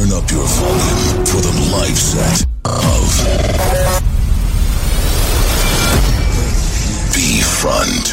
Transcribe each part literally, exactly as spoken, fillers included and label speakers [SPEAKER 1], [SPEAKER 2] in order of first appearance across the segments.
[SPEAKER 1] Turn up your volume for the live set of B-Front.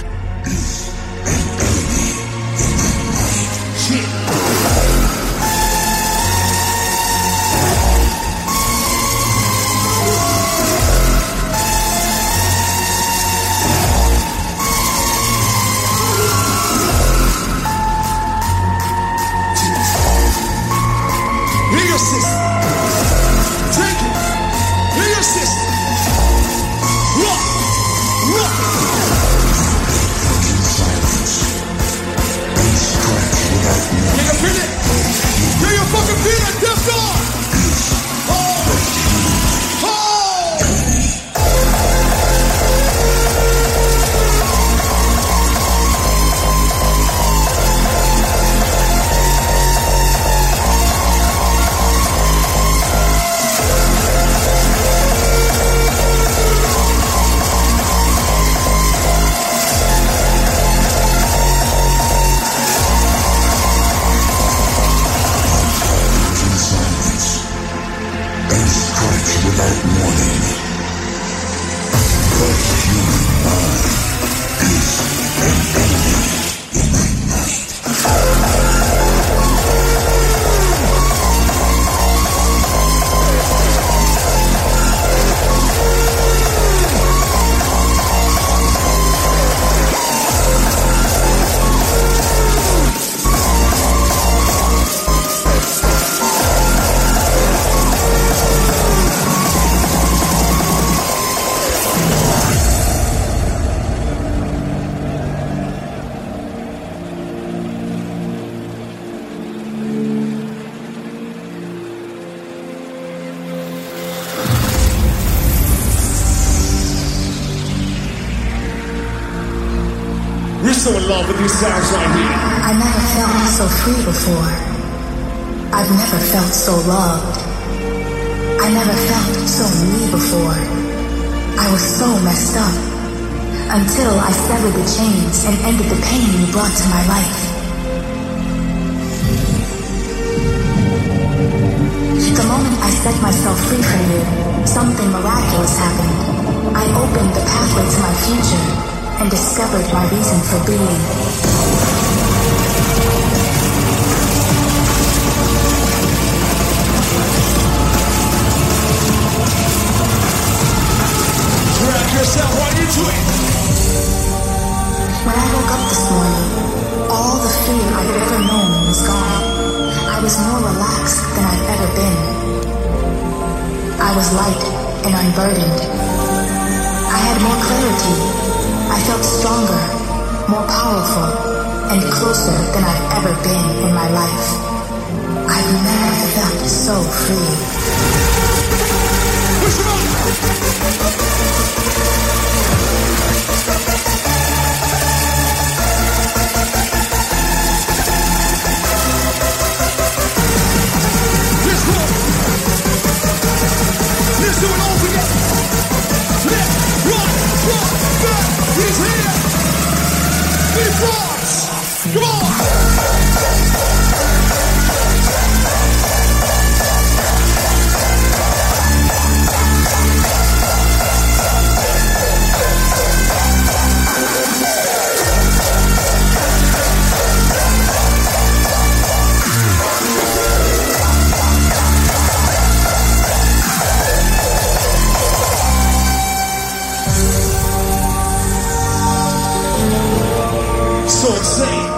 [SPEAKER 2] So in love with these sounds right here.
[SPEAKER 3] I never felt so free before. I've never felt so loved. I never felt so me before. I was so messed up until I severed the chains and ended the pain you brought to my life. The moment I set myself free from you, something miraculous happened. I opened the pathway to my future and discovered my reason for being.
[SPEAKER 2] Drag yourself right into it.
[SPEAKER 3] When I woke up this morning, all the fear I've ever known was gone. I was more relaxed than I've ever been. I was light and unburdened. I had more clarity. I felt stronger, more powerful, and closer than I've ever been in my life. I've never felt so free.
[SPEAKER 2] Push it on! Let's go! Let's do it all together! Left, right, front, back! He's here! He flies! Come on! So insane.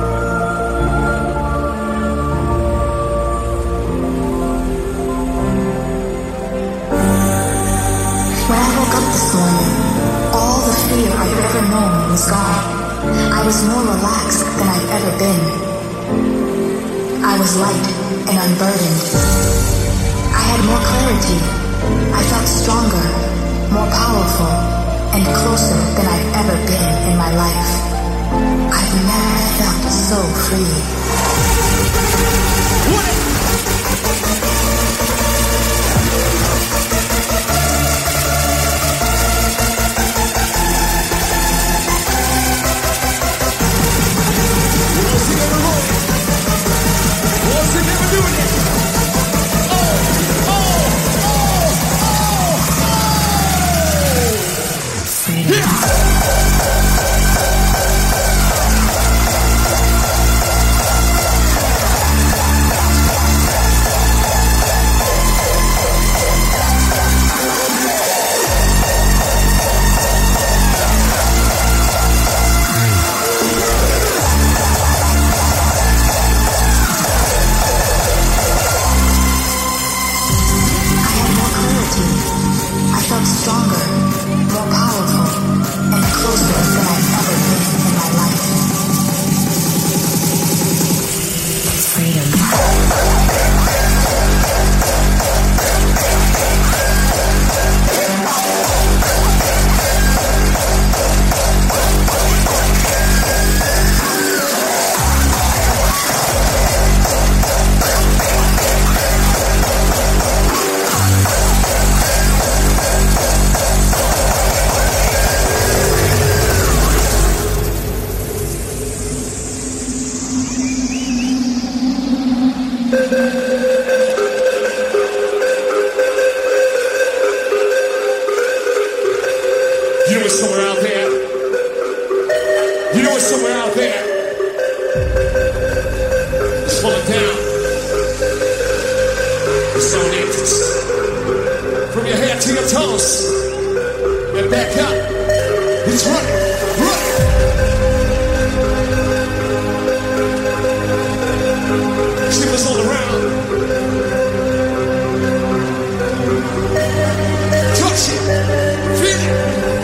[SPEAKER 3] When I woke up this morning, all the fear I've ever known was gone. I was more relaxed than I've ever been. I was light and unburdened. I had more clarity. I felt stronger, more powerful, and closer than I've ever been in my life. I've never felt so free.
[SPEAKER 2] Once again, we're doing it. it's somewhere out there. You know it's somewhere out there. Let's pull it down. The zone enters. From your head to your toes. And back up. It's running. Running. Shivers all around. Touch it. Feel it.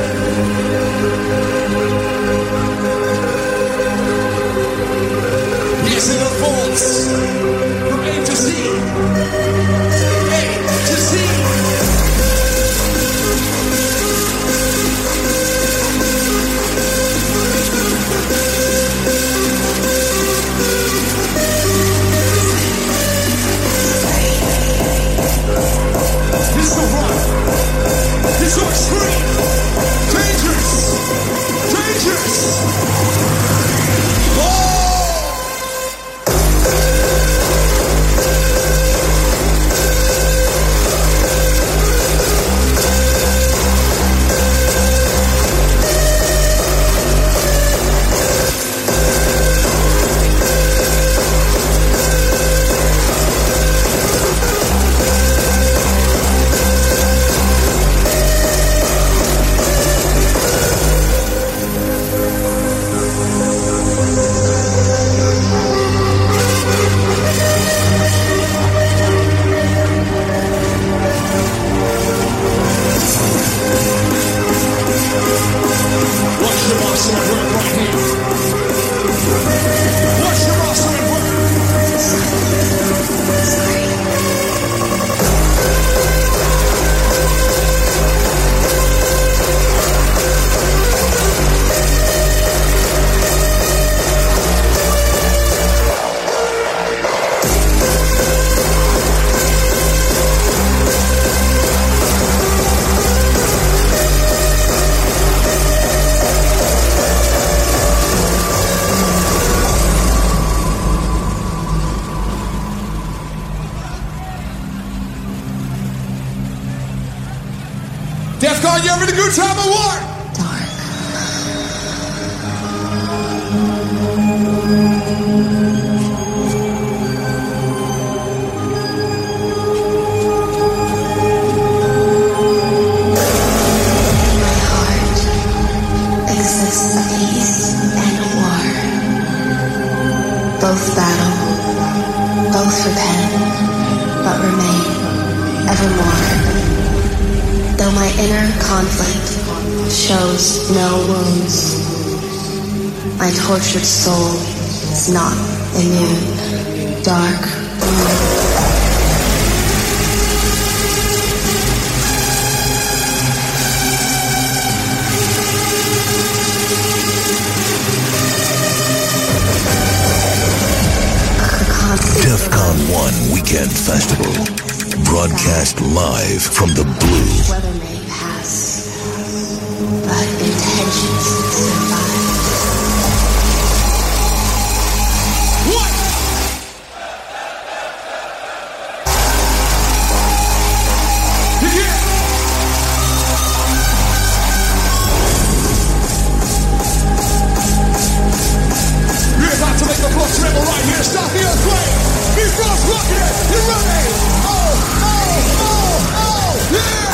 [SPEAKER 2] Yes, it unfolds from A to Z. A to Z. This is the run. This is so extreme. Dangerous. Dangerous. Oh! DEFCON, you having a good time or what?
[SPEAKER 3] Dark. In my heart exists a peace and a war. Both battle, both repent, but remain evermore. Though my inner conflict shows no wounds, my tortured soul is not immune. Dark.
[SPEAKER 1] DEFCON one Weekend Festival. Broadcast live from the Blue.
[SPEAKER 3] Weather may pass, but intentions survive.
[SPEAKER 2] What? Yeah. We're about to make the floor tremble right here. Stop the earthquake. Before rocking it, you ready? Oh, oh, oh, oh, yeah!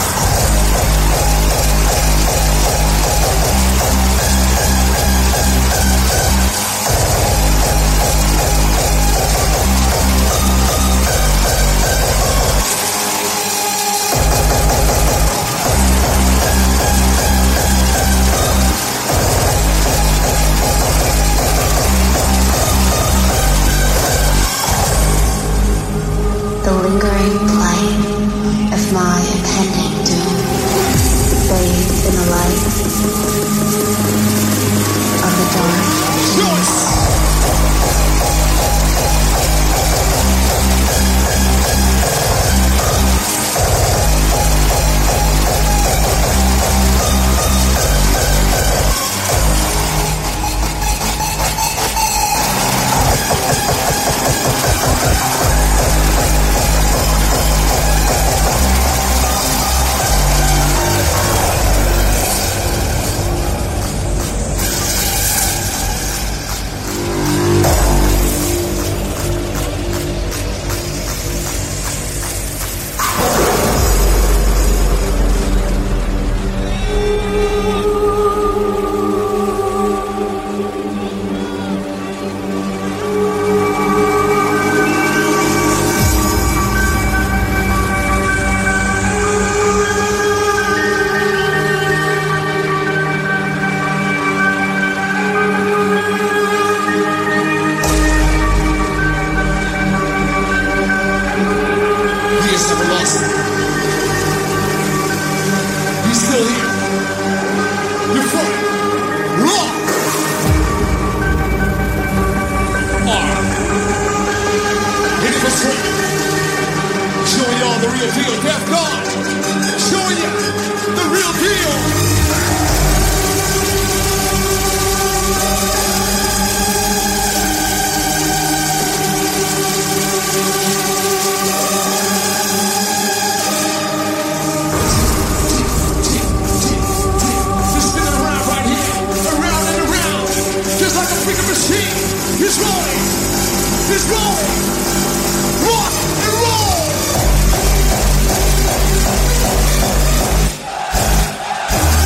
[SPEAKER 3] The lingering plight of my impending doom bathed in the light of the dark genius.
[SPEAKER 2] real deal, Def God. Showing you the real deal. Just spinning around right here, around and around, just like a freaking machine. He's rolling, he's rolling. Rock and roll.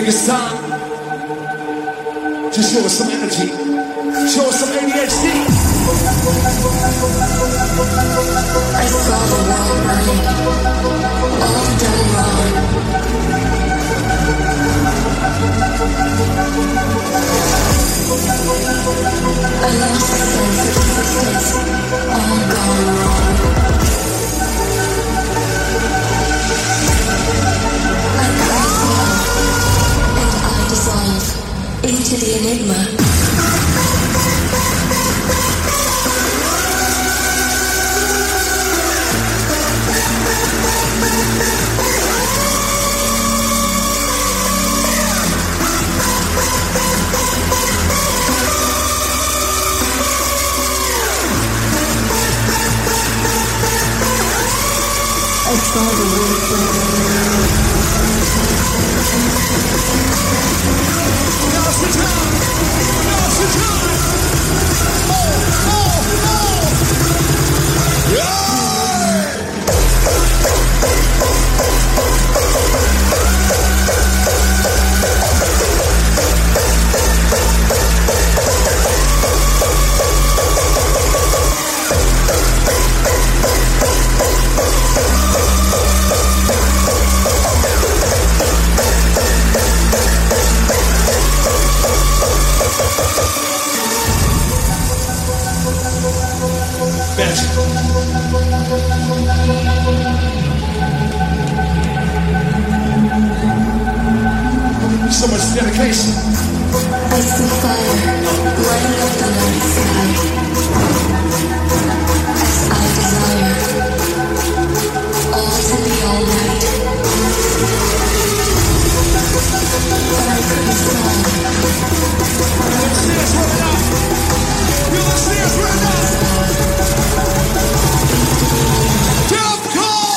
[SPEAKER 2] it's time to show us some energy. Show us some A D H D.
[SPEAKER 3] I saw the world burning, all done wrong. I lost the sense of existence, all gone wrong. I cast off, and I dissolve into the enigma. I saw the world burn.
[SPEAKER 2] Now's the time! Now's the time! Oh, oh, oh! Yeah! So much dedication.
[SPEAKER 3] I see fire lighting up the night sky. As I desire all to be alright. But I couldn't solve.
[SPEAKER 2] Feel the snares right now. Feel the snares right now. Death call!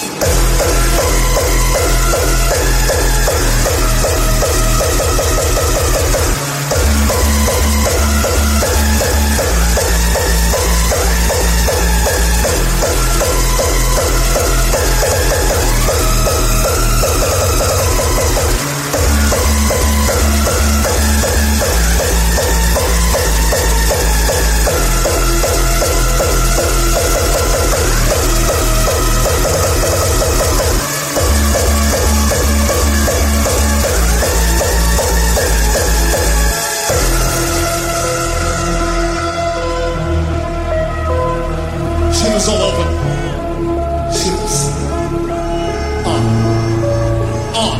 [SPEAKER 2] Shivers all over. Shivers. On. On.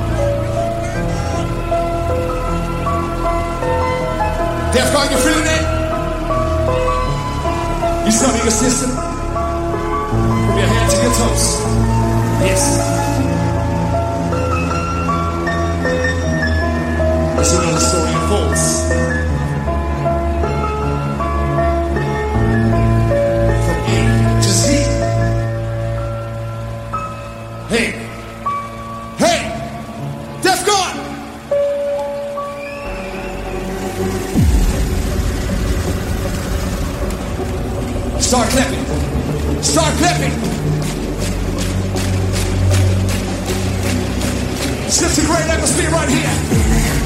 [SPEAKER 2] Defcon, you feeling it? You sounding your system? From your head to your toes. Yes. It's another story unfolds. Hey, hey, Defcon! Start clapping. Start clapping. It's just a great atmosphere right here.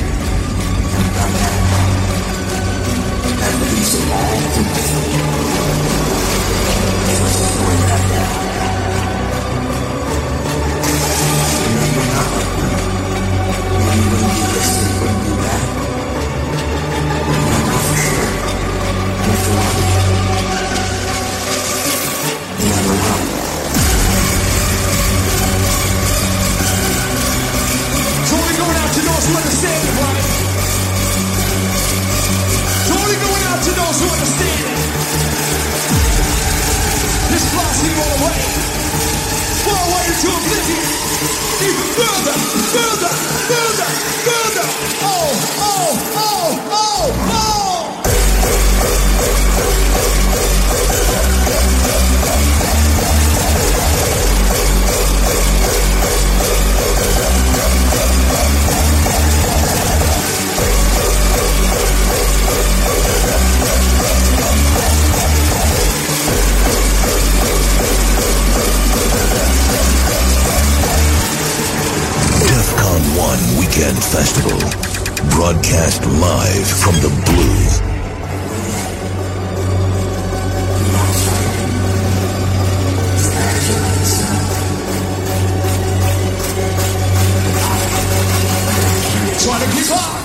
[SPEAKER 2] Totally going out to those who understand it, right? Totally going out to those who understand it. This flies you all away. Far away into oblivion. Even further, further, further, further. Oh, oh, oh, oh, oh.
[SPEAKER 1] Defcon one Weekend Weekend Festival. Broadcast live from the Blue.
[SPEAKER 2] Trying to keep up.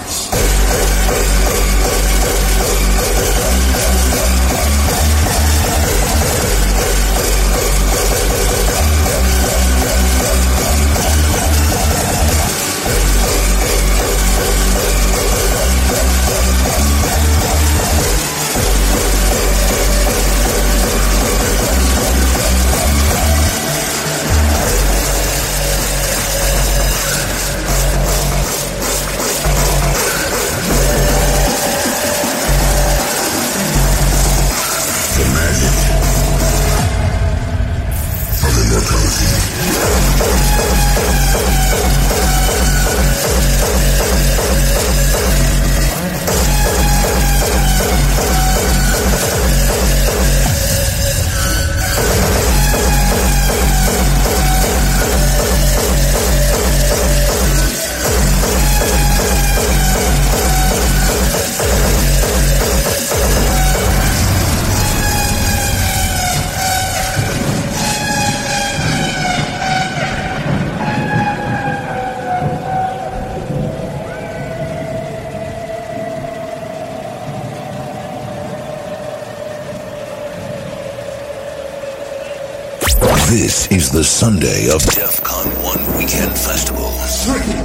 [SPEAKER 1] This is the Sunday of DEFCON one Weekend Festival.
[SPEAKER 2] Three.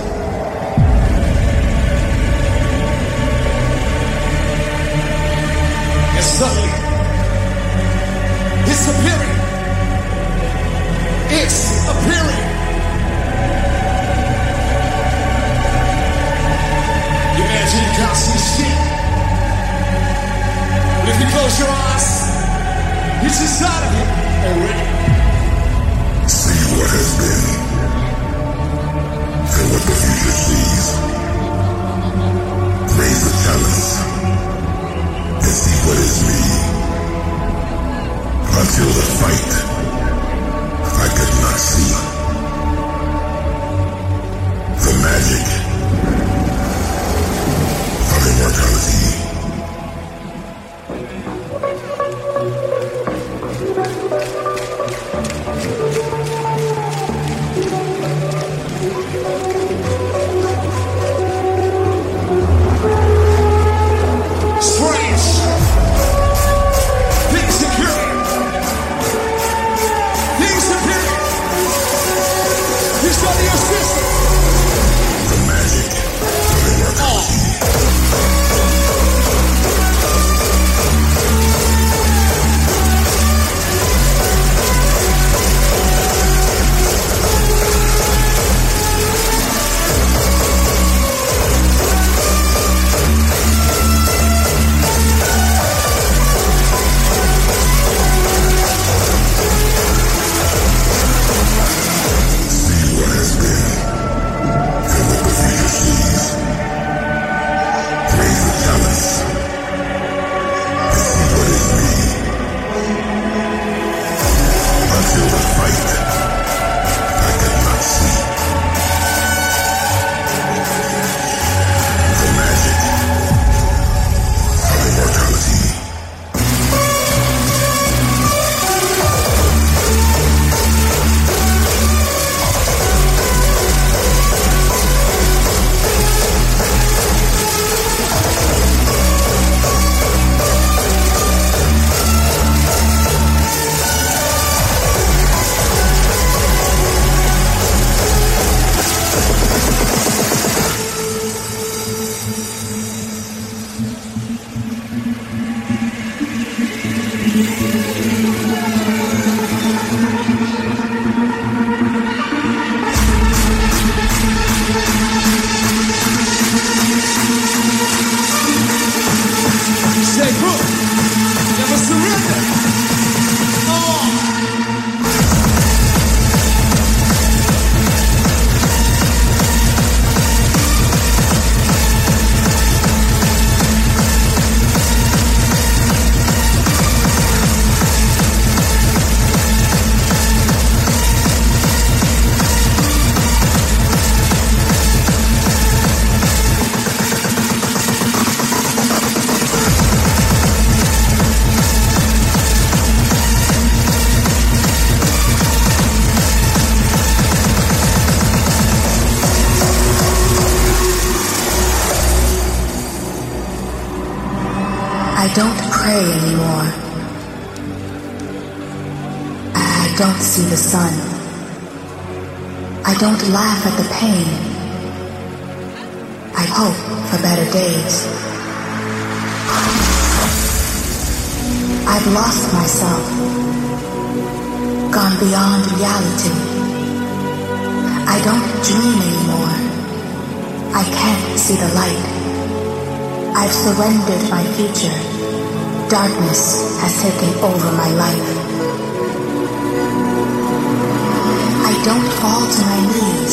[SPEAKER 2] And suddenly, it's appearing. It's appearing. You imagine you can't see shit. But if you close your eyes, it's inside of you already.
[SPEAKER 4] See what has been and what the future sees. Raise the chalice and see what is me. Until the fight, I could not see the magic of immortality. The
[SPEAKER 3] don't pray anymore. I don't see the sun. I don't laugh at the pain. I hope for better days. I've lost myself, gone beyond reality. I don't dream anymore. I can't see the light. I've surrendered my future. Darkness has taken over my life. I don't fall to my knees.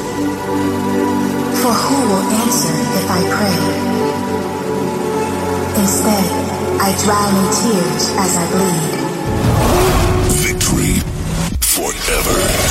[SPEAKER 3] For who will answer if I pray? Instead, I drown in tears as I bleed.